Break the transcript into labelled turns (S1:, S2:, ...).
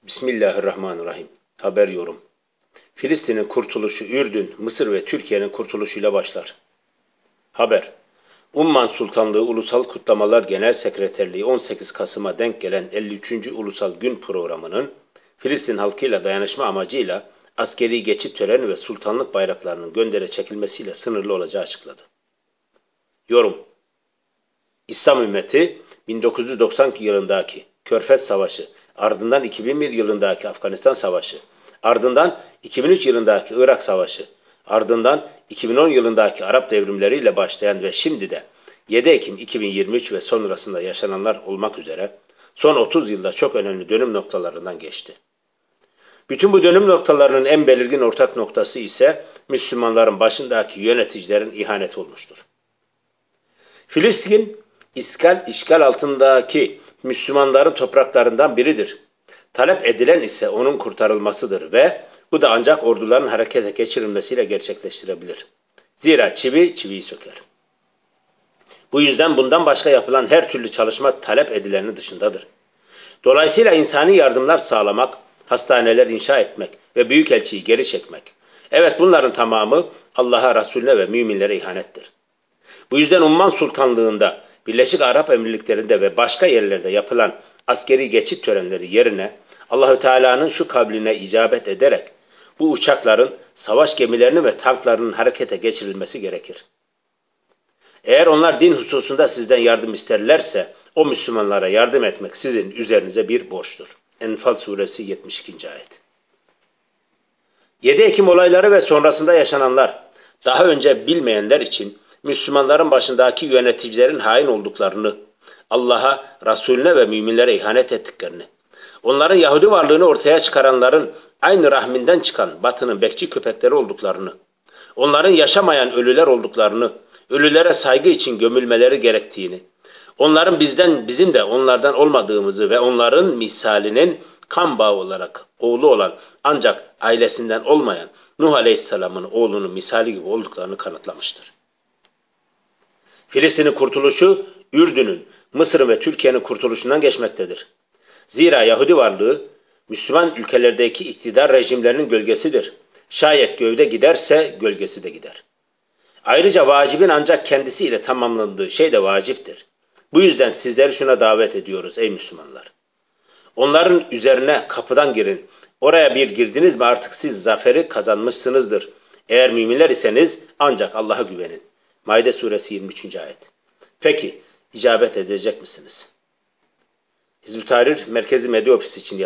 S1: Bismillahirrahmanirrahim. Haber yorum. Filistin'in kurtuluşu Ürdün, Mısır ve Türkiye'nin kurtuluşuyla başlar. Haber. Umman Sultanlığı Ulusal Kutlamalar Genel Sekreterliği 18 Kasım'a denk gelen 53. Ulusal Gün Programı'nın Filistin halkıyla dayanışma amacıyla askeri geçit töreni ve sultanlık bayraklarının göndere çekilmesiyle sınırlı olacağı açıkladı. Yorum. İslam ümmeti 1990 yılındaki Körfez Savaşı, ardından 2001 yılındaki Afganistan Savaşı, ardından 2003 yılındaki Irak Savaşı, ardından 2010 yılındaki Arap devrimleriyle başlayan ve şimdi de 7 Ekim 2023 ve sonrasında yaşananlar olmak üzere son 30 yılda çok önemli dönüm noktalarından geçti. Bütün bu dönüm noktalarının en belirgin ortak noktası ise Müslümanların başındaki yöneticilerin ihaneti olmuştur. Filistin, işgal altındaki Müslümanların topraklarından biridir. Talep edilen ise onun kurtarılmasıdır ve bu da ancak orduların harekete geçirilmesiyle gerçekleştirebilir. Zira çivi çiviyi söker. Bu yüzden bundan başka yapılan her türlü çalışma talep edilenin dışındadır. Dolayısıyla insani yardımlar sağlamak, hastaneler inşa etmek ve büyükelçiyi geri çekmek. Evet, bunların tamamı Allah'a, Resulüne ve müminlere ihanettir. Bu yüzden Umman Sultanlığı'nda, Birleşik Arap Emirlikleri'nde ve başka yerlerde yapılan askeri geçit törenleri yerine Allahü Teala'nın şu kavline icabet ederek bu uçakların, savaş gemilerinin ve tanklarının harekete geçirilmesi gerekir. Eğer onlar din hususunda sizden yardım isterlerse o Müslümanlara yardım etmek sizin üzerinize bir borçtur. Enfal suresi 72. ayet. 7 Ekim olayları ve sonrasında yaşananlar daha önce bilmeyenler için Müslümanların başındaki yöneticilerin hain olduklarını, Allah'a, Resulüne ve müminlere ihanet ettiklerini, onların Yahudi varlığını ortaya çıkaranların aynı rahminden çıkan Batı'nın bekçi köpekleri olduklarını, onların yaşamayan ölüler olduklarını, ölülere saygı için gömülmeleri gerektiğini, onların bizim de onlardan olmadığımızı ve onların misalinin kan bağı olarak oğlu olan ancak ailesinden olmayan Nuh Aleyhisselam'ın oğlunun misali gibi olduklarını kanıtlamıştır. Filistin'in kurtuluşu Ürdün'ün, Mısır'ın ve Türkiye'nin kurtuluşundan geçmektedir. Zira Yahudi varlığı Müslüman ülkelerdeki iktidar rejimlerinin gölgesidir. Şayet gövde giderse gölgesi de gider. Ayrıca vacibin ancak kendisiyle tamamlandığı şey de vaciptir. Bu yüzden sizleri şuna davet ediyoruz ey Müslümanlar. Onların üzerine kapıdan girin. Oraya bir girdiniz mi artık siz zaferi kazanmışsınızdır. Eğer müminler iseniz ancak Allah'a güvenin. Maide suresi 23. ayet. Peki, icabet edecek misiniz? Hizb-ı Tahrir Merkezi Medya Ofisi için